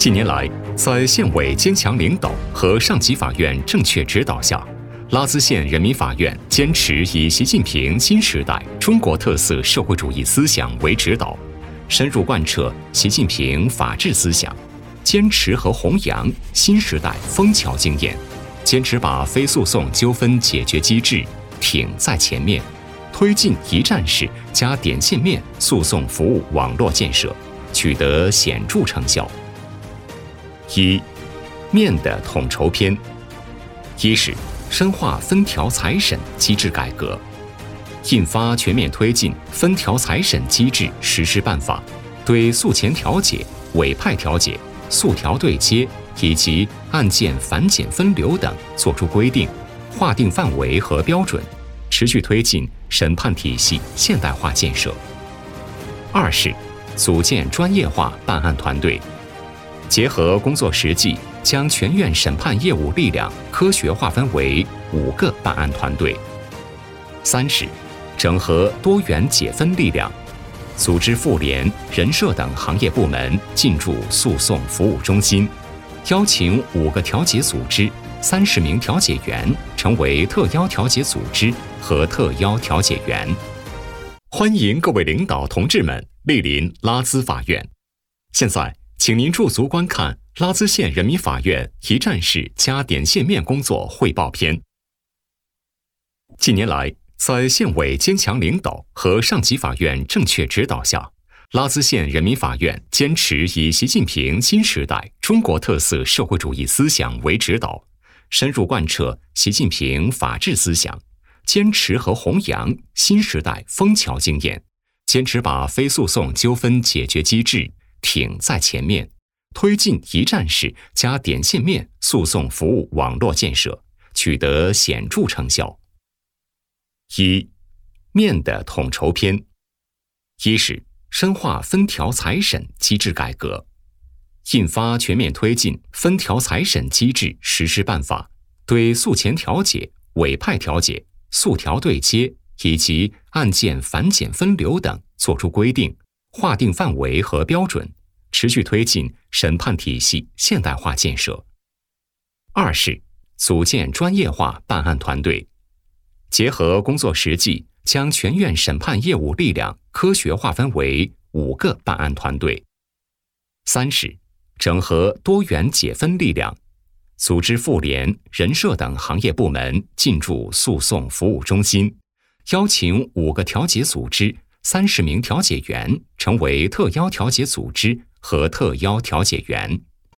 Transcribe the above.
近年来，在县委坚强领导和上级法院正确指导下，拉孜县人民法院坚持以习近平新时代中国特色社会主义思想为指导，深入贯彻习近平法治思想，坚持和弘扬新时代枫桥经验，坚持把非诉讼纠纷解决机制挺在前面，推进一站式加点线面诉讼服务网络建设，取得显著成效。一、面的统筹篇。一是深化分条财审机制改革，印发全面推进分条财审机制实施办法，对诉前调解、委派调解、诉调对接以及案件繁简分流等作出规定，划定范围和标准，持续推进审判体系现代化建设。二是组建专业化办案团队，结合工作实际，将全院审判业务力量科学划分为5个办案团队。三是整合多元解分力量，组织妇联、人社等行业部门进驻诉讼服务中心，邀请5个调解组织、30名调解员成为特邀调解组织和特邀调解员。欢迎各位领导同志们莅临拉孜法院。现在，请您驻足观看拉孜县人民法院一站式加点线面工作汇报篇。近年来，在县委坚强领导和上级法院正确指导下，拉孜县人民法院坚持以习近平新时代中国特色社会主义思想为指导，深入贯彻习近平法治思想，坚持和弘扬新时代枫桥经验，坚持把非诉讼纠纷解决机制挺在前面，推进一站式加点线面诉讼服务网络建设，取得显著成效。一、面的统筹篇。一是深化分条财审机制改革，印发全面推进分条财审机制实施办法，对诉前调解、委派调解、诉调对接以及案件繁简分流等作出规定，划定范围和标准，持续推进审判体系现代化建设。二是组建专业化办案团队，结合工作实际，将全院审判业务力量科学划分为5个办案团队。三是整合多元解分力量，组织妇联、人社等行业部门进驻诉讼服务中心，邀请5个调解组织、30名调解员成为特邀调解组织和特邀调解员。